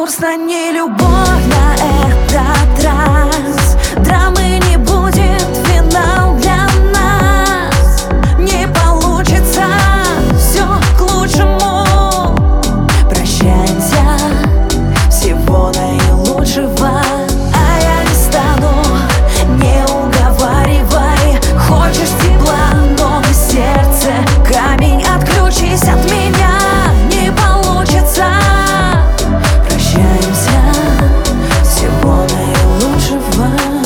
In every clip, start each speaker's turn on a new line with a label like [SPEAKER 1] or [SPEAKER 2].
[SPEAKER 1] Курс на нелюбовь на этот раз. Драмы не будет, финал для нас. Не получится, все к лучшему. Прощаемся, всего наилучшего. А я не стану, не уговаривай. Хочешь тепла, но в сердце камень. Отключись от меня, не получится. Прощаемся, всего наилучшего.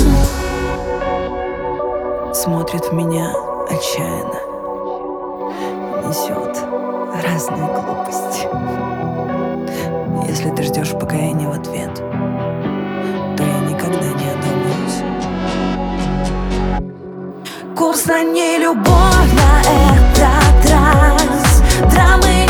[SPEAKER 1] Смотрит в меня отчаянно, несет разные глупости. Если ты ждешь покаяния в ответ, то я никогда не одумаюсь. Курс на нелюбовь на этот раз. Драмы